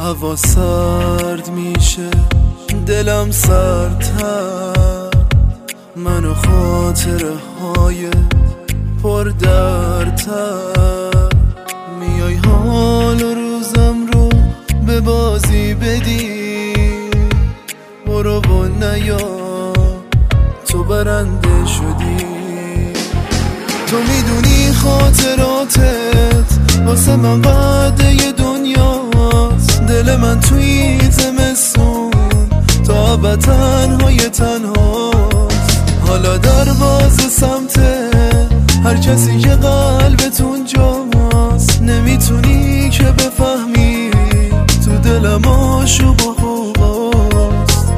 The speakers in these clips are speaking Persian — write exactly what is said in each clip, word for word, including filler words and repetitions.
هوا سرد میشه، دلم سردتر، من و خاطره های پر دردتر. میای حال و روزم رو به بازی بدی، برو و نیا تو برنده شدی. تو میدونی خاطراتت واسه من وعده دنیاست، دل من توی زمستون تا ابد تنهای تنهاست. حالا دروازه سمت هر کسی که قلبت اونجاست، نمیتونی که بفهمی تو دلم آشوب و خوباست.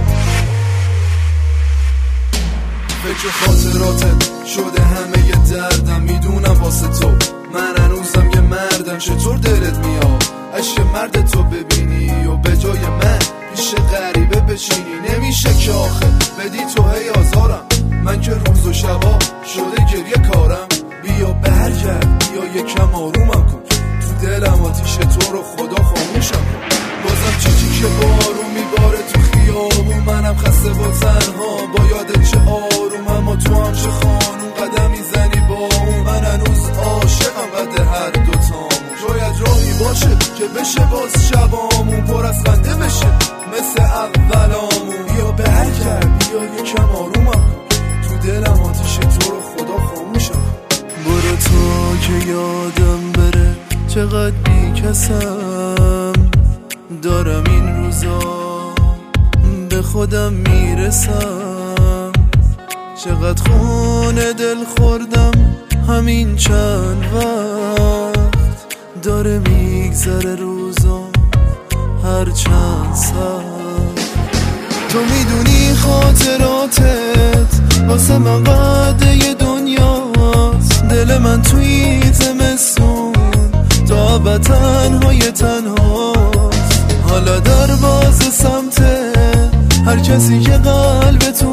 فکر خاطراتت شده همه ی دردم، میدونم واسه تو من هنوزم یه مردم. چطور دلت میاد عشق مرد تو ببینی و به جای من پیش غریبه بشینی؟ نمیشه که آخه بدی تو هی آزارم، من که روز و شبا شده گریه کارم. بیا برگرد، بیا یکم آرومم کن، تو دلم آتیش تو رو خدا خاموشم کن. بازم چیزی که بارون میباره تو خیابون، منم خسته با تنها با یادت چه آروم. اما تو هم چه خانون قدم میزنی با اون، من هنوز عاشقم قد هر دوتامون. شاید راهی باشه که بشه باز شبامون پر از خنده بشه مثل اولامون. بیا برگرد، بیا یکم آرومم کن، تو دلم آتیش تو رو خدا خاموشم کن. برو تو که یادم بره چقدر بی کسم، دارم این روزا به خودم میرسم. چقدر خونه دل خوردم همین چند وقت، داره میگذره روزا هر چند ساعت. تو میدونی خاطراتت واسه من وعده دنیاست، دل من توی زمستون تا ابد تنهای تنهاست. حالا دروازه سمت هر کسی که قلبت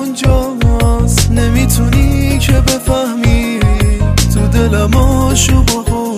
اونجاست، نمیتونی که بفهمی تو دلم آشوب و